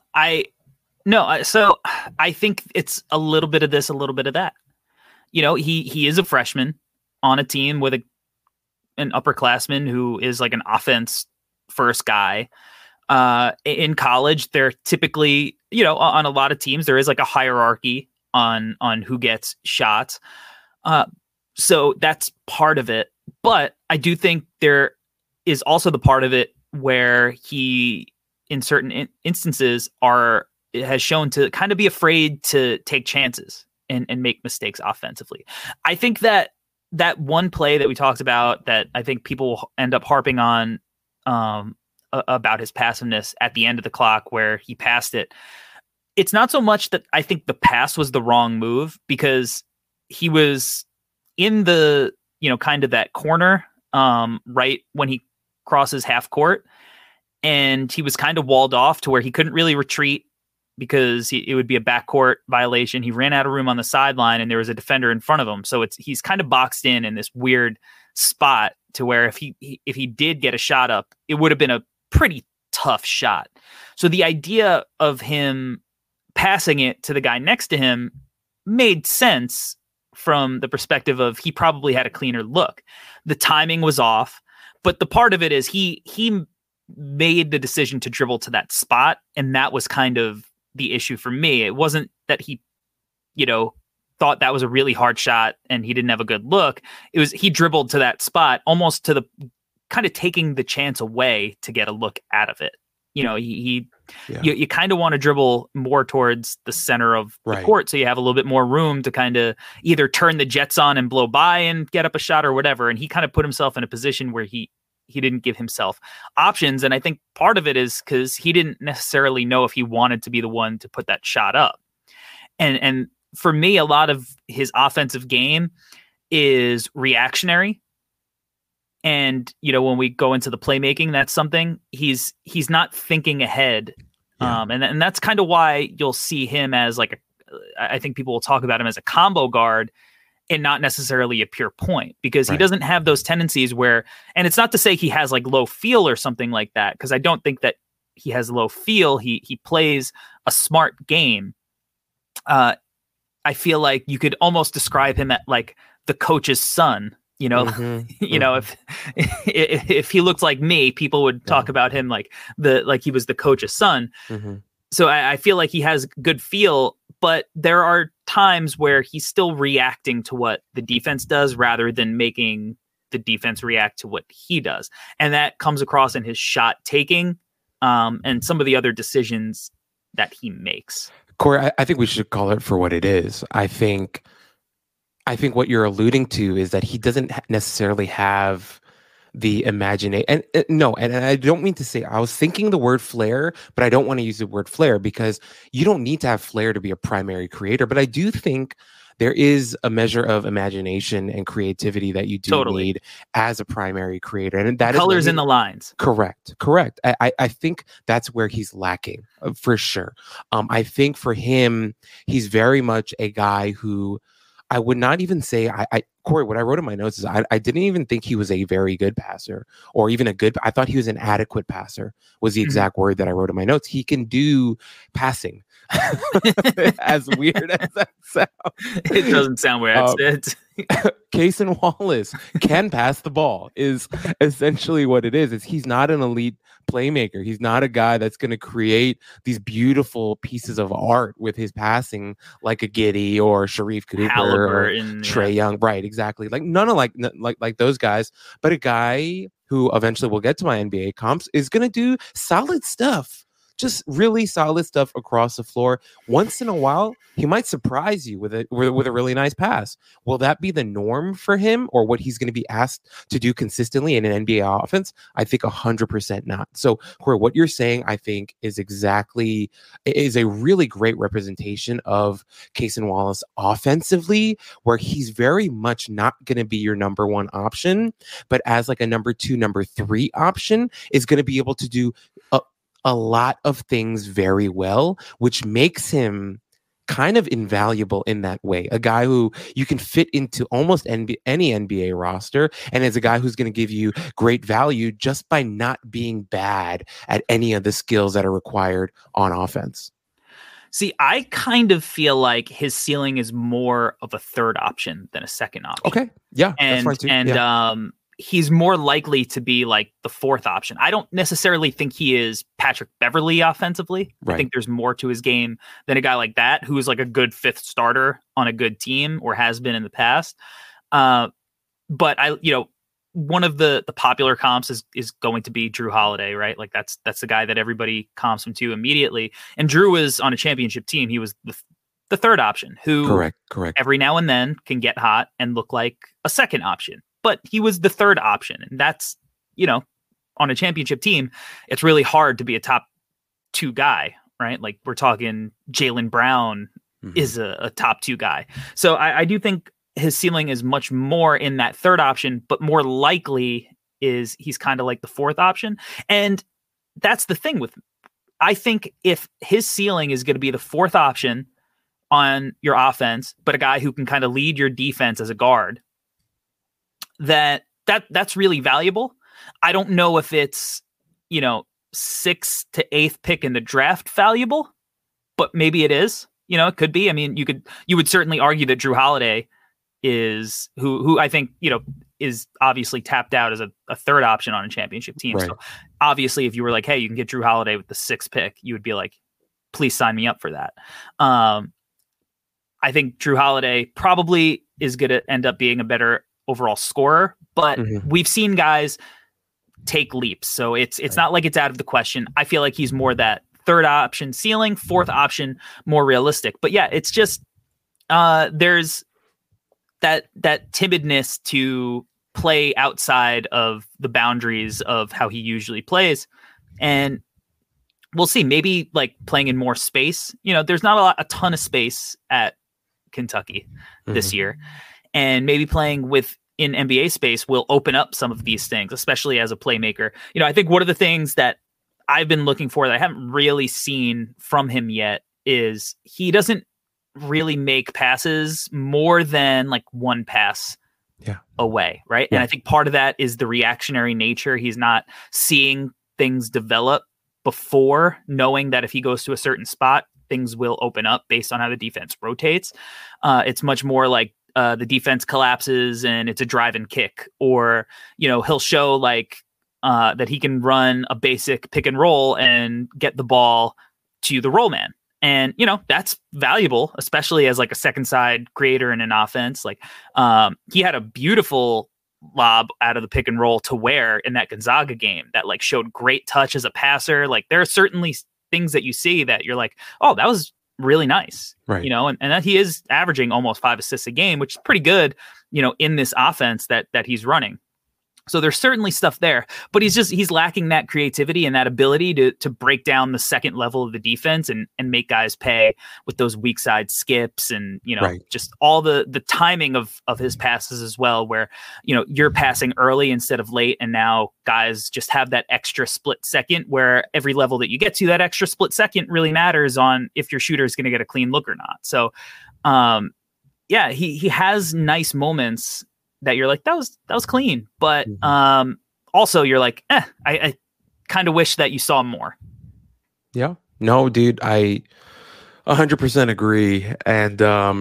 I think it's a little bit of this, a little bit of that. He is a freshman on a team with an upperclassman who is like an offense first guy. In college, they're typically, on a lot of teams, there is like a hierarchy on who gets shots. So that's part of it. But I do think there is also the part of it where he, in certain instances, has shown to kind of be afraid to take chances and make mistakes offensively. I think that one play that we talked about that I think people end up harping on about his passiveness at the end of the clock where he passed it. It's not so much that I think the pass was the wrong move, because he was in the, kind of that corner, right when he crosses half court, and he was kind of walled off to where he couldn't really retreat because it would be a backcourt violation. He ran out of room on the sideline and there was a defender in front of him. So he's kind of boxed in this weird spot to where if he did get a shot up, it would have been a pretty tough shot. So the idea of him passing it to the guy next to him made sense from the perspective of he probably had a cleaner look. The timing was off, but the part of it is he made the decision to dribble to that spot, and that was kind of the issue for me. It wasn't that he, thought that was a really hard shot and he didn't have a good look. It was he dribbled to that spot almost to the kind of taking the chance away to get a look out of it. You kind of want to dribble more towards the center of the court, so you have a little bit more room to kind of either turn the jets on and blow by and get up a shot or whatever. And he kind of put himself in a position where he didn't give himself options. And I think part of it is because he didn't necessarily know if he wanted to be the one to put that shot up. And for me, a lot of his offensive game is reactionary. And, when we go into the playmaking, that's something he's not thinking ahead. Yeah. And that's kind of why you'll see him as I think people will talk about him as a combo guard and not necessarily a pure point, because he doesn't have those tendencies where, and it's not to say he has low feel or something like that, because I don't think that he has low feel. He plays a smart game. I feel like you could almost describe him at the coach's son. If he looked like me, people would talk about him like he was the coach's son. Mm-hmm. So I feel like he has good feel, but there are times where he's still reacting to what the defense does rather than making the defense react to what he does. And that comes across in his shot taking and some of the other decisions that he makes. Corey, I think we should call it for what it is. I think what you're alluding to is that he doesn't necessarily have the imagination. And I don't mean to say, I was thinking the word flair, but I don't want to use the word flair because you don't need to have flair to be a primary creator. But I do think there is a measure of imagination and creativity that you do need as a primary creator. And that colors in the lines. Correct. I think that's where he's lacking for sure. I think for him, he's very much a guy who I would not even say, Corey, what I wrote in my notes is I didn't even think he was a very good passer or even I thought he was an adequate passer was the exact word that I wrote in my notes. He can do passing. As weird as that sounds. It doesn't sound weird. Cason Wallace can pass the ball is essentially what it is. He's not an elite playmaker. He's not a guy that's going to create these beautiful pieces of art with his passing like a Giddey or Sharif Cooper or Trae Young. Right, exactly. None of like those guys, but a guy who eventually will get to my NBA comps is going to do solid stuff. Just really solid stuff across the floor. Once in a while, he might surprise you with a really nice pass. Will that be the norm for him or what he's going to be asked to do consistently in an NBA offense? I think 100% not. So, Corey, what you're saying, I think, is a really great representation of Cason Wallace offensively, where he's very much not going to be your number one option, but as a number two, number three option is going to be able to do a lot of things very well, which makes him kind of invaluable in that way. A guy who you can fit into almost any NBA roster, and is a guy who's going to give you great value just by not being bad at any of the skills that are required on offense. See, I kind of feel like his ceiling is more of a third option than a second option. Okay. Yeah. That's fine too. And he's more likely to be the fourth option. I don't necessarily think he is Patrick Beverley offensively. Right. I think there's more to his game than a guy like that, who is a good fifth starter on a good team or has been in the past. But one of the popular comps is going to be Jrue Holiday, right? That's the guy that everybody comps him to immediately. And Jrue was on a championship team. He was the third option who correct. Every now and then can get hot and look like a second option. But he was the third option. And that's, on a championship team, it's really hard to be a top two guy, right? We're talking Jaylen Brown is a top two guy. So I do think his ceiling is much more in that third option, but more likely is he's kind of like the fourth option. And that's the thing I think if his ceiling is going to be the fourth option on your offense, but a guy who can kind of lead your defense as a guard, that's really valuable. I don't know if it's, 6th to 8th pick in the draft valuable, but maybe it is. It could be. I mean, you would certainly argue that Jrue Holiday is who I think, is obviously tapped out as a third option on a championship team. Right. So obviously if you were like, hey, you can get Jrue Holiday with the 6th pick, you would be like, please sign me up for that. I think Jrue Holiday probably is going to end up being a better overall scorer, but we've seen guys take leaps. So it's not like it's out of the question. I feel like he's more that third option ceiling, fourth option more realistic. But yeah, it's just there's that timidness to play outside of the boundaries of how he usually plays. And we'll see, maybe like playing in more space. There's not a ton of space at Kentucky this year. And maybe playing in NBA space will open up some of these things, especially as a playmaker. I think one of the things that I've been looking for that I haven't really seen from him yet is he doesn't really make passes more than like one pass away, right? Yeah. And I think part of that is the reactionary nature. He's not seeing things develop before knowing that if he goes to a certain spot, things will open up based on how the defense rotates. It's much more like the defense collapses and it's a drive and kick, or, he'll show like that he can run a basic pick and roll and get the ball to the roll man. And, that's valuable, especially as like a second side creator in an offense. Like he had a beautiful lob out of the pick and roll to Ware in that Gonzaga game that like showed great touch as a passer. Like there are certainly things that you see that you're like, oh, that was really nice, right? And that he is averaging almost 5 assists a game, which is pretty good, in this offense that he's running. So there's certainly stuff there, but he's lacking that creativity and that ability to break down the second level of the defense and make guys pay with those weak side skips and, just all the timing of his passes as well, where, you're passing early instead of late. And now guys just have that extra split second where every level that you get to, that extra split second really matters on if your shooter is going to get a clean look or not. So, he has nice moments that you're like, that was clean. But also you're like, I kind of wish that you saw more. Yeah. No, dude, I 100% agree. And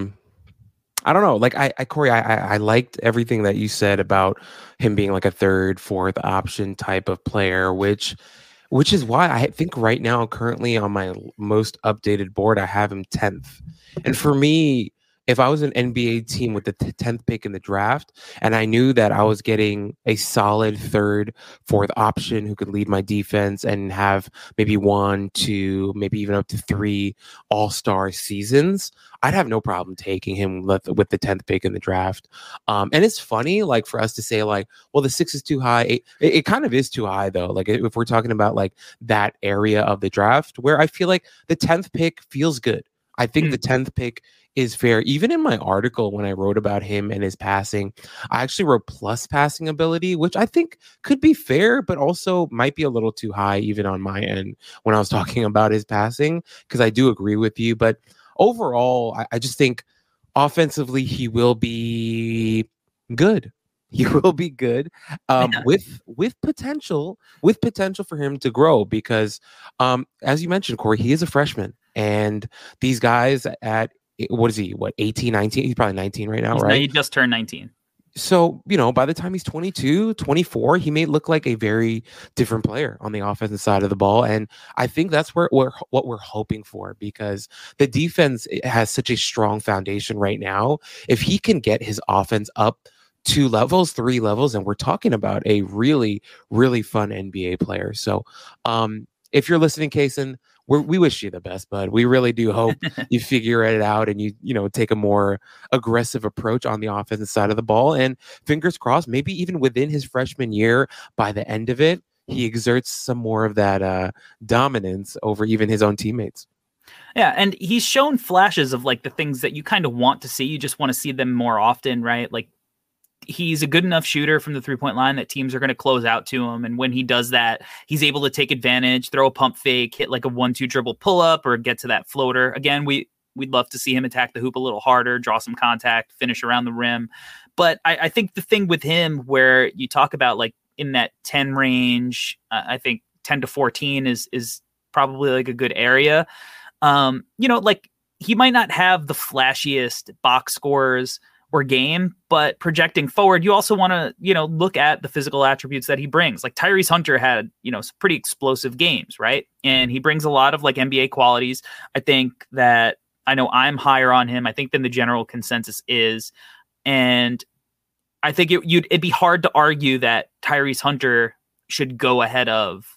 I don't know, like Corey, I liked everything that you said about him being like a third, fourth option type of player, which is why I think right now, currently on my most updated board, I have him 10th. And for me, if I was an NBA team with the 10th pick in the draft and I knew that I was getting a solid third, fourth option who could lead my defense and have maybe 1, 2, maybe even up to 3 all-star seasons, I'd have no problem taking him with the 10th pick in the draft. And it's funny, like, for us to say, like, well, the 6 is too high. It kind of is too high, though. Like, if we're talking about, like, that area of the draft where I feel like the 10th pick feels good. I think the 10th pick is fair. Even in my article, when I wrote about him and his passing, I actually wrote plus passing ability, which I think could be fair, but also might be a little too high even on my end when I was talking about his passing, because I do agree with you. But overall, I just think offensively, he will be good. He will be good with potential for him to grow, because as you mentioned, Corey, he is a freshman. And these guys at, what is he, 18, 19? He's probably 19 right now, right? He just turned 19. So, by the time he's 22, 24, he may look like a very different player on the offensive side of the ball. And I think that's what we're hoping for, because the defense has such a strong foundation right now. If he can get his offense up 2 levels, 3 levels, and we're talking about a really, really fun NBA player. So if you're listening, Kaysen, we wish you the best, bud. We really do hope you figure it out and you take a more aggressive approach on the offensive side of the ball. And fingers crossed, maybe even within his freshman year, by the end of it, he exerts some more of that dominance over even his own teammates. Yeah, and he's shown flashes of like the things that you kind of want to see. You just want to see them more often, right? Like, he's a good enough shooter from the 3-point line that teams are going to close out to him. And when he does that, he's able to take advantage, throw a pump fake, hit like a 1-2 dribble pull up, or get to that floater. Again, we'd love to see him attack the hoop a little harder, draw some contact, finish around the rim. But I think the thing with him, where you talk about like in that 10 range, I think 10 to 14 is probably like a good area. Like, he might not have the flashiest box scores or game, but projecting forward, you also want to, look at the physical attributes that he brings. Like Tyrese Hunter had, some pretty explosive games, right? And he brings a lot of like NBA qualities. I think that I know I'm higher on him, I think, than the general consensus is. And I think it'd be hard to argue that Tyrese Hunter should go ahead of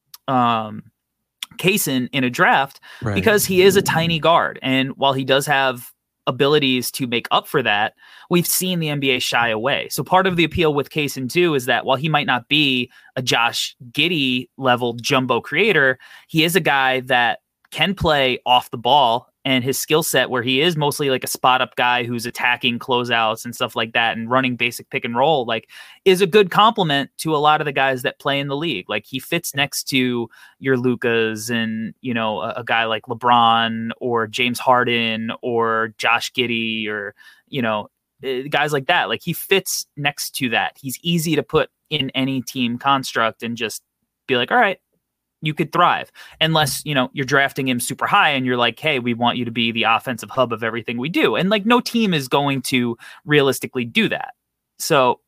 Kaysen in a draft, Right. because he is a tiny guard. And while he does have abilities to make up for that, we've seen the NBA shy away. So part of the appeal with Kaysen too is that while he might not be a Josh Giddey level jumbo creator, he is a guy that can play off the ball, and his skill set, where he is mostly like a spot up guy who's attacking closeouts and stuff like that and running basic pick and roll, like, is a good complement to a lot of the guys that play in the league. Like, he fits next to your Lucas and, you know, a guy like LeBron or James Harden or Josh Giddey or, you know, guys like that. Like, he fits next to that. He's easy to put in any team construct and just be like, all right, you could thrive, unless, you know, you're drafting him super high and you're like, hey, we want you to be the offensive hub of everything we do. And like, no team is going to realistically do that. So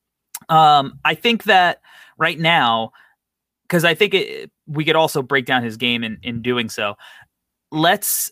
I think that right now, because I think we could also break down his game in doing so. Let's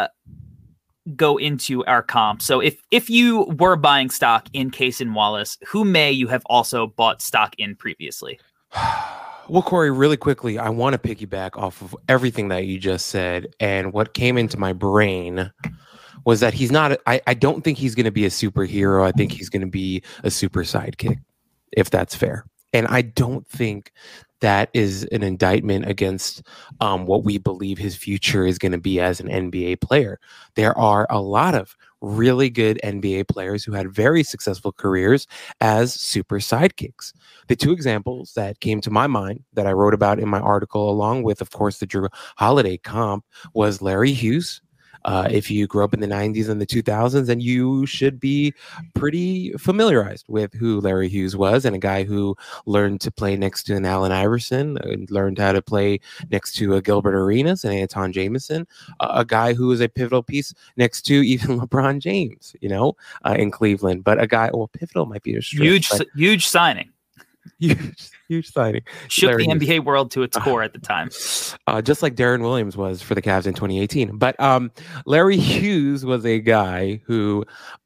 go into our comp. So if you were buying stock in Cason Wallace, who may you have also bought stock in previously? Well, Corey, really quickly, I want to piggyback off of everything that you just said. And what came into my brain was that he's not, I don't think he's going to be a superhero. I think he's going to be a super sidekick, if that's fair. And I don't think that is an indictment against what we believe his future is going to be as an NBA player. There are a lot of really good NBA players who had very successful careers as super sidekicks. The two examples that came to my mind that I wrote about in my article, along with, of course, the Jrue Holiday comp, was Larry Hughes. If you grew up in the 90s and the 2000s, then you should be pretty familiarized with who Larry Hughes was, and a guy who learned to play next to an Allen Iverson, and learned how to play next to a Gilbert Arenas and Anton Jameson, a guy who was a pivotal piece next to even LeBron James, you know, in Cleveland. But a guy, well, pivotal might be a stretch, huge signing. Huge signing. Shook Larry the Hughes. NBA world to its core at the time. Just like Darren Williams was for the Cavs in 2018. But Larry Hughes was a guy who,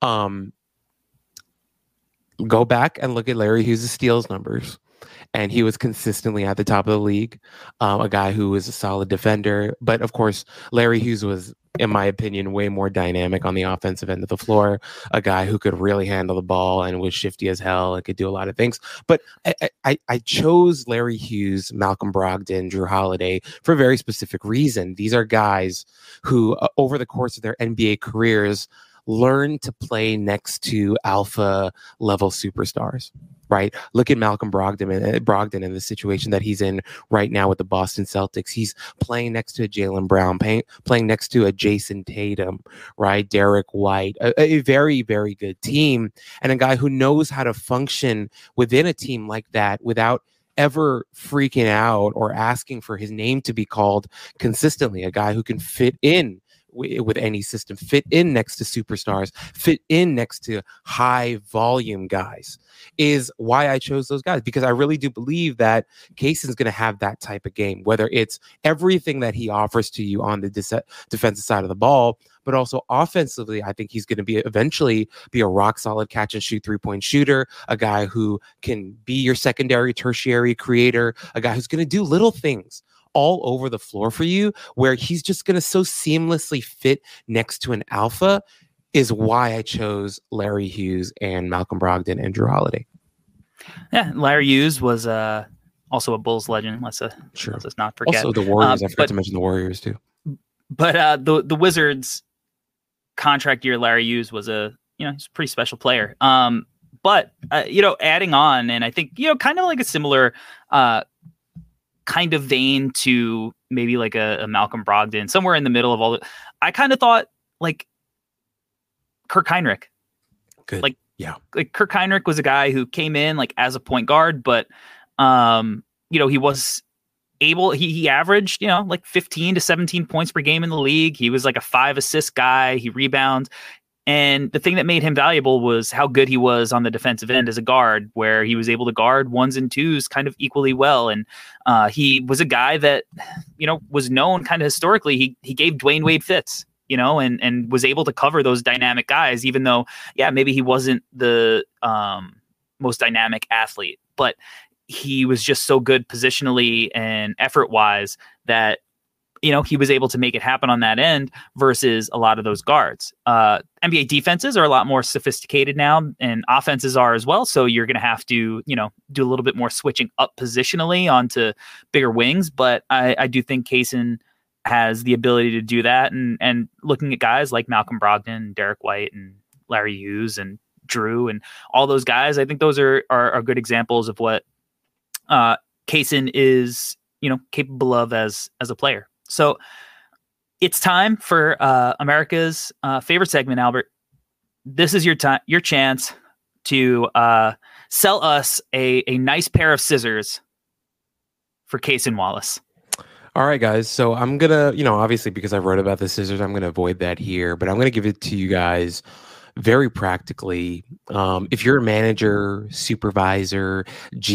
go back and look at Larry Hughes' steals numbers, and he was consistently at the top of the league. A guy who was a solid defender. But of course, Larry Hughes was, in my opinion, way more dynamic on the offensive end of the floor. A guy who could really handle the ball and was shifty as hell and could do a lot of things. But I chose Larry Hughes, Malcolm Brogdon, Jrue Holiday for a very specific reason. These are guys who, over the course of their NBA careers, learn to play next to alpha level superstars, right? Look at Malcolm Brogdon in the situation that he's in right now with the Boston Celtics. He's playing next to a Jaylen Brown, playing next to a Jason Tatum, right? Derek White, a very, very good team, and a guy who knows how to function within a team like that without ever freaking out or asking for his name to be called consistently. A guy who can fit in with any system, fit in next to superstars, fit in next to high volume guys, is why I chose those guys, because I really do believe that Cayson's going to have that type of game, whether it's everything that he offers to you on the defensive side of the ball, but also offensively. I think he's going to be eventually be a rock solid catch and shoot 3-point shooter, a guy who can be your secondary, tertiary creator, a guy who's going to do little things all over the floor for you, where he's just going to so seamlessly fit next to an alpha, is why I chose Larry Hughes and Malcolm Brogdon and Jrue Holiday. Yeah, Larry Hughes was also a Bulls legend. Let's not forget. Also the Warriors. I forgot to mention the Warriors too. But the Wizards contract year, Larry Hughes was he's a pretty special player. But adding on, and I think kind of like a similar kind of vein to maybe like a Malcolm Brogdon, somewhere in the middle of all the, I kind of thought like Kirk Hinrich. Good. Like Kirk Hinrich was a guy who came in like as a point guard, but he was able, he averaged, like 15 to 17 points per game in the league. He was like a 5 assist guy. He rebounds. And the thing that made him valuable was how good he was on the defensive end as a guard, where he was able to guard ones and twos kind of equally well. And he was a guy that, was known kind of historically. He gave Dwayne Wade fits, and was able to cover those dynamic guys, even though, maybe he wasn't the most dynamic athlete. But he was just so good positionally and effort wise that, he was able to make it happen on that end versus a lot of those guards. NBA defenses are a lot more sophisticated now, and offenses are as well. So you're going to have to, do a little bit more switching up positionally onto bigger wings. But I do think Cason has the ability to do that. And looking at guys like Malcolm Brogdon, Derek White, and Larry Hughes, and Drew, and all those guys, I think those are good examples of what Cason is, capable of as a player. So it's time for America's favorite segment, Albert. This is your chance to sell us a nice pair of scissors for Cason Wallace. All right, guys. So I'm going to, obviously because I wrote about the scissors, I'm going to avoid that here, but I'm going to give it to you guys very practically. If you're a manager, supervisor,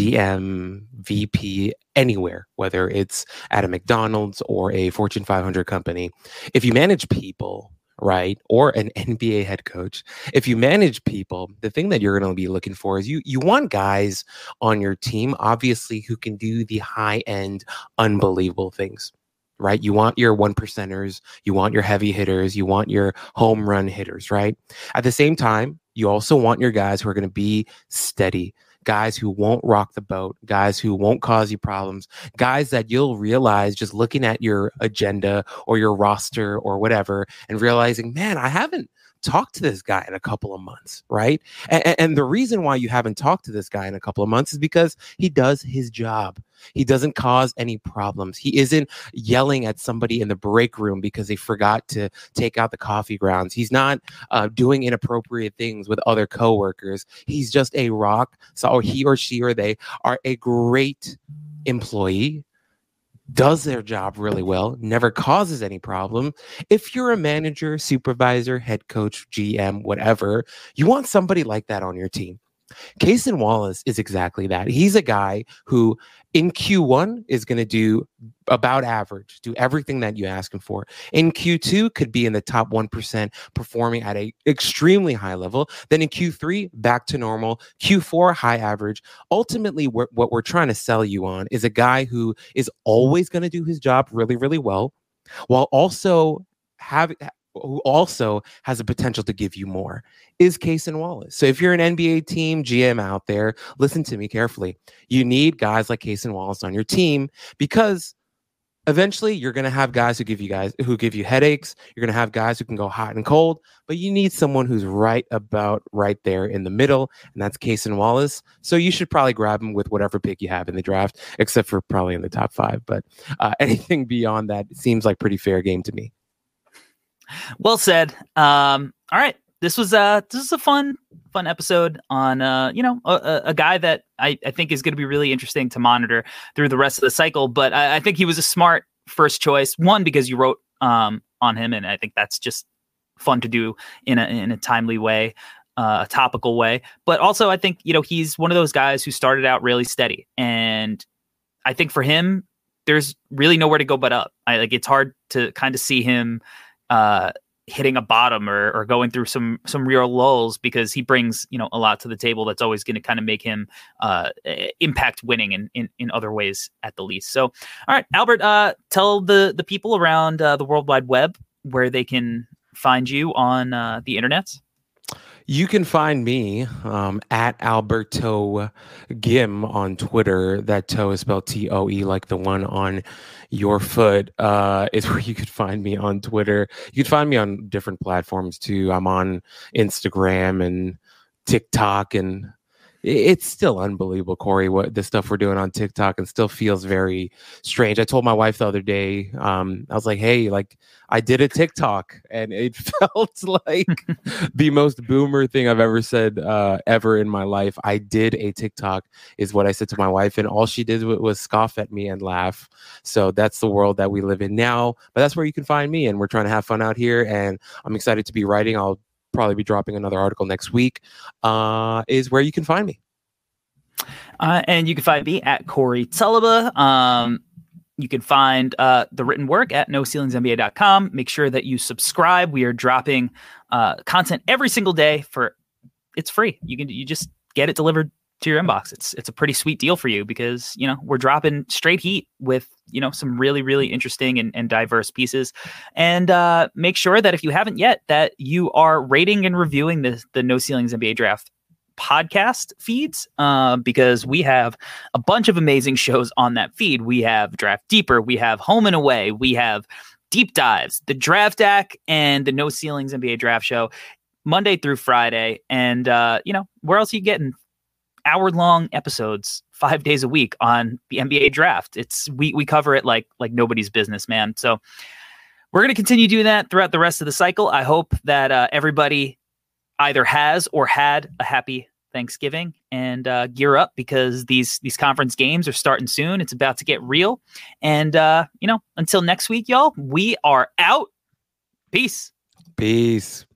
GM, VP, anywhere, whether it's at a McDonald's or a Fortune 500 company, if you manage people, right, or an NBA head coach, if you manage people, the thing that you're going to be looking for is you want guys on your team, obviously, who can do the high-end, unbelievable things. Right? You want your 1%ers, you want your heavy hitters, you want your home run hitters, right? At the same time, you also want your guys who are going to be steady, guys who won't rock the boat, guys who won't cause you problems, guys that you'll realize just looking at your agenda or your roster or whatever and realizing, man, I haven't talked to this guy in a couple of months, right? And the reason why you haven't talked to this guy in a couple of months is because he does his job. He doesn't cause any problems. He isn't yelling at somebody in the break room because they forgot to take out the coffee grounds. He's not doing inappropriate things with other coworkers. He's just a rock. So he or she or they are a great employee, does their job really well, never causes any problem. If you're a manager, supervisor, head coach, GM, whatever, you want somebody like that on your team. Cason Wallace is exactly that. He's a guy who in Q1 is going to do about average, do everything that you ask him for. In Q2 could be in the top 1%, performing at a extremely high level. Then in Q3, back to normal. Q4, high average. Ultimately, what we're trying to sell you on is a guy who is always going to do his job really, really well, while also who also has a potential to give you more, is Cason Wallace. So if you're an NBA team GM out there, listen to me carefully. You need guys like Cason Wallace on your team because eventually you're going to have guys who give you headaches. You're going to have guys who can go hot and cold, but you need someone who's right there in the middle, and that's Cason Wallace. So you should probably grab him with whatever pick you have in the draft, except for probably in the top 5. But anything beyond that seems like pretty fair game to me. Well said. All right. This is a fun episode on, a guy that I think is going to be really interesting to monitor through the rest of the cycle. But I think he was a smart first choice. One, because you wrote on him, and I think that's just fun to do in a timely way, a topical way. But also, I think he's one of those guys who started out really steady, and I think for him, there's really nowhere to go but up. It's hard to kind of see him hitting a bottom or going through some real lulls, because he brings a lot to the table that's always going to kind of make him impact winning in other ways at the least. So, all right, Albert, tell the people around the World Wide Web where they can find you on the internet. You can find me at Alberto Gim on Twitter. That toe is spelled TOE, like the one on your foot, is where you could find me on Twitter. You can find me on different platforms too. I'm on Instagram and TikTok, and it's still unbelievable, Corey, what the stuff we're doing on TikTok, and still feels very strange. I told my wife the other day, I was like, hey, I did a TikTok, and it felt like the most boomer thing I've ever said ever in my life. I did a TikTok is what I said to my wife, and all she did was scoff at me and laugh. So that's the world that we live in now, but that's where you can find me, and we're trying to have fun out here, and I'm excited to be writing. I'll probably be dropping another article next week, is where you can find me. And you can find me at Corey Tulaba. You can find the written work at NoCeilingsNBA.com. Make sure that you subscribe. We are dropping content every single day it's free. You just get it delivered to your inbox. It's a pretty sweet deal for you because, you know, we're dropping straight heat with, you know, some really, really interesting and diverse pieces. And make sure that if you haven't yet, that you are rating and reviewing the No Ceilings NBA Draft podcast feeds, because we have a bunch of amazing shows on that feed. We have Draft Deeper, we have Home and Away, we have Deep Dives, the Draft Deck, and the No Ceilings NBA Draft Show, Monday through Friday. And you know, where else are you getting hour-long episodes 5 days a week on the NBA Draft? We cover it like nobody's business, man. So we're going to continue doing that throughout the rest of the cycle. I hope that everybody either has or had a happy Thanksgiving and gear up, because these conference games are starting soon. It's about to get real. And, you know, until next week, y'all, we are out. Peace. Peace.